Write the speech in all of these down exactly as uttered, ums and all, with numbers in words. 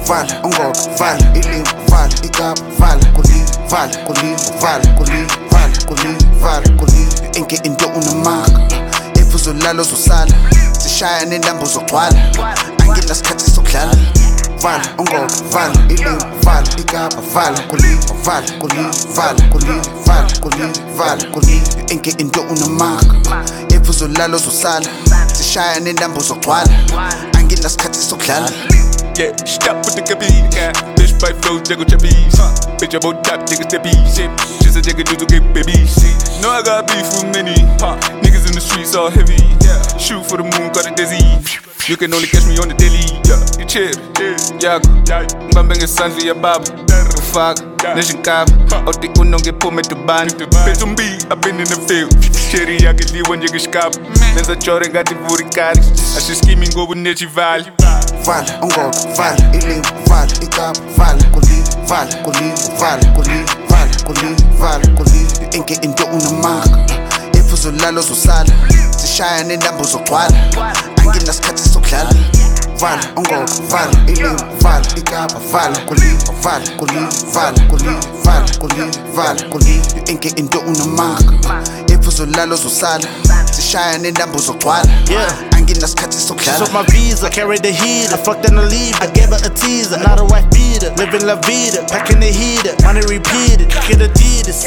vala ungoba vala ilimba vala ikapa vala kulile vala kulile vala kulile vala kulile vala kulile inke into unamanga efuzo lalo zosala sishaya nentambo zogcwala anginasikhathi sokudlala vala ungoba vala ilimba vala ikapa vala kulile vala kulile vala kulile vala kulile vala kulile inke into unamanga efuzo lalo zosala sishaya nentambo zogcwala anginasikhathi sokudlala. Yeah, stop with the capiche. Yeah. Bitch by flow, jiggle chappies. Huh. Bitch about top, jiggle steppies. Just a jiggle do to get babies. No, I got beef with many. Huh. Niggas in the streets all heavy. Yeah. Shoot for the moon, got a dizzy. You can only catch me on the daily. Yeah. You chill. Yeah. Mbambeng is sans via bab. Fuck. Nation cap. Out the unknown get pulled with the band. Bitch on B, I've been in the field. Cherry, I get leave when you get scab. Men's a choring got the booty card. I should scheming go with Nichi Val. Vala ungoba vala ilimba vala ikapa vala kulile vala kulile vala kulile vala kulile vala kulile inke into unamanga efuzo lalo zosala sishaya nentambo zogcwala anginasikhathi sokudlala vala ungoba vala ilimba vala ikapa vala kulile vala kulile vala kulile vala kulile vala kulile inke into unamanga efuzo lalo zosala sishaya nentambo zogcwala anginasikhathi sokudlala. Took my visa, carried the heater. I fucked and I leave. I gave her a teaser, not a wife beater. Living la vida, packing the heater. Money repeated, kid Adidas.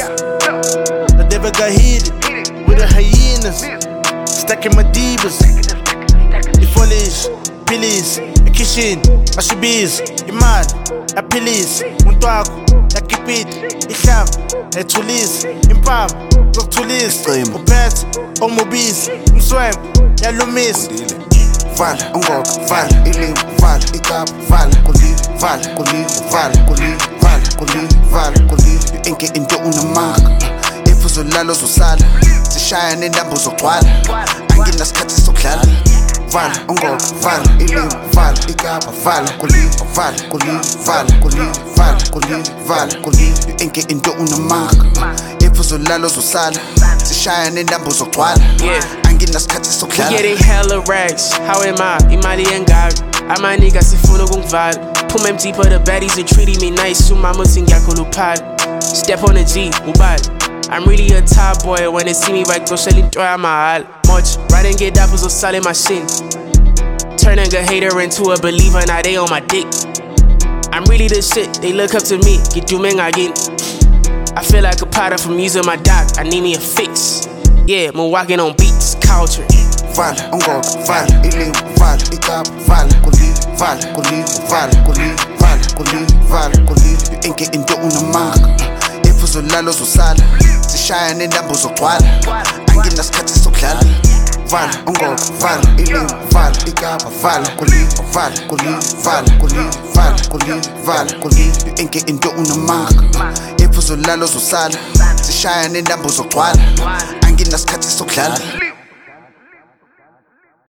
I never got heated with the hyenas. Stacking my divas. The foliage, pillies, a kitchen, my shibis. You mad? A pillies, un tuaco, a kipit, a sham, a tulis, impam, look tulis, a pet, on mobis, um swam, a lumis. Vala ungoba vala ilimba vala ikapa vala kulile vala kulile vala kulile vala kulile vala kulile inke into unamanga efuzo lalo zosala sishaya nentambo zogcwala anginasikhathi sokudlala vala ungoba vala ilimba vala ikapa vala kulile vala kulile vala kulile vala kulile vala kulile inke into unamanga efuzo lalo zosala sishaya nentambo zogcwala anginasikhathi sokudlala. We getting hella racks, how am I? Imali and God. I'm a nigga sifuna kungivala. Phuma emdeeper the baddies are treating me nice. Umama singiyakuluphali. Step on the G, ubali. I'm really a top boy when they see me right close to mahal. Much riding get up was a in my shin. Turning a hater into a believer, now they on my dick. I'm really the shit, they look up to me. Get dooming again. I feel like a potter from using my doc. I need me a fix. Yeah, I'm walking on beats, culture. Vala ungoba vala ilimba vala ikapa vala kulile vala kulile vala kulile vala kulile vala kulile inke into unamanga efuzo lalo zosala sishaya nentambo zogcwala anginasikhathi sokudlala vala ungoba vala ilimba vala ikapa vala kulile vala kulile vala kulile vala kulile vala kulile inke into unamanga efuzo lalo zosala sishaya nentambo zogcwala anginasikhathi sokudlala.